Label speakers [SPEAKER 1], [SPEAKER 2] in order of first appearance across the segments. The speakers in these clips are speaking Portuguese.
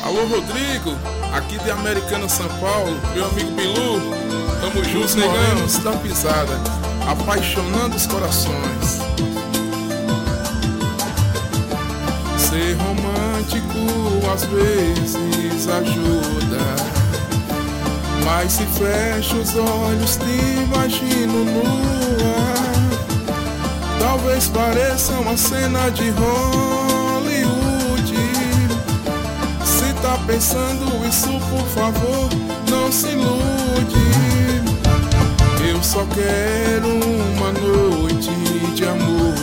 [SPEAKER 1] Alô, Rodrigo, aqui de Americana, São Paulo, meu amigo Bilu, tamo juntos, negamos da pisada, apaixonando os corações. Ser romântico às vezes ajuda, mas se fecho os olhos te imagino nua. Talvez pareça uma cena de Hollywood. Se tá pensando isso, por favor, não se ilude. Eu só quero uma noite de amor,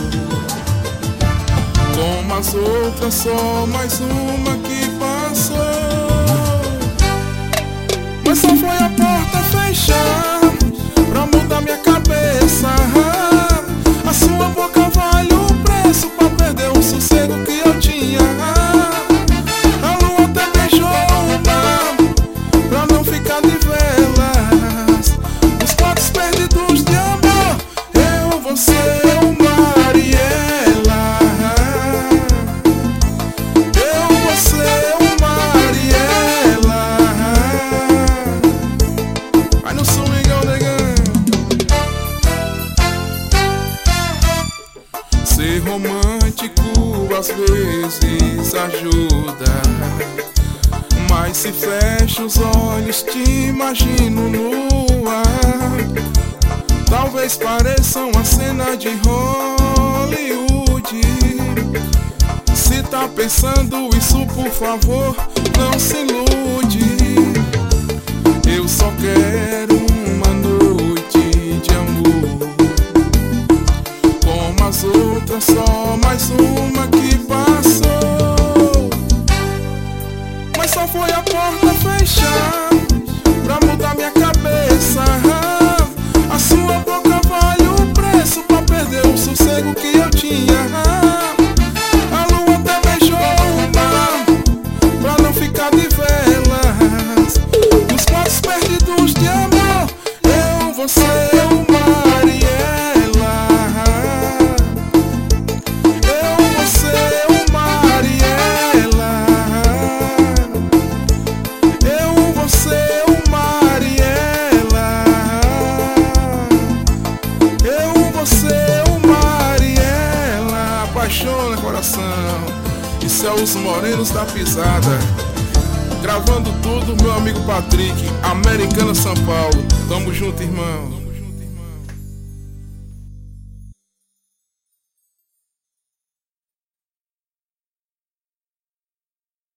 [SPEAKER 1] como as outras, só mais uma que passou. Mas só foi a porta fechar pra mudar minha cabeça. A sua boca vale o preço pra perder o sossego que eu tinha. A lua até beijou o mar pra não ficar de velas. Os quartos perdidos de amor, eu, você, o mar e ela. Eu, você, o mar e ela. Vai no swingão, negão. Ser romântico às vezes ajuda, mas se fecho os olhos te imagino nua. Talvez pareça uma cena de Hollywood. Se tá pensando isso, por favor, não se ilude. Eu só quero uma noite de amor, como as outras, só mais uma que passou. Mas só foi a porta fechar pra mudar minha cabeça. A sua boca vale o preço pra perder o sossego que eu tinha. A lua até beijou o mar pra não ficar de velas. Nos quartos perdidos de amor, eu, você, o mar e ela. Eu, você, o mar e ela. Eu, você, o mar e ela. Eu, você, o mar e ela. Apaixona coração. Isso é os Morenos da Pisada. Gravando tudo, meu amigo Patrick, Americana, São Paulo. Tamo junto, irmão.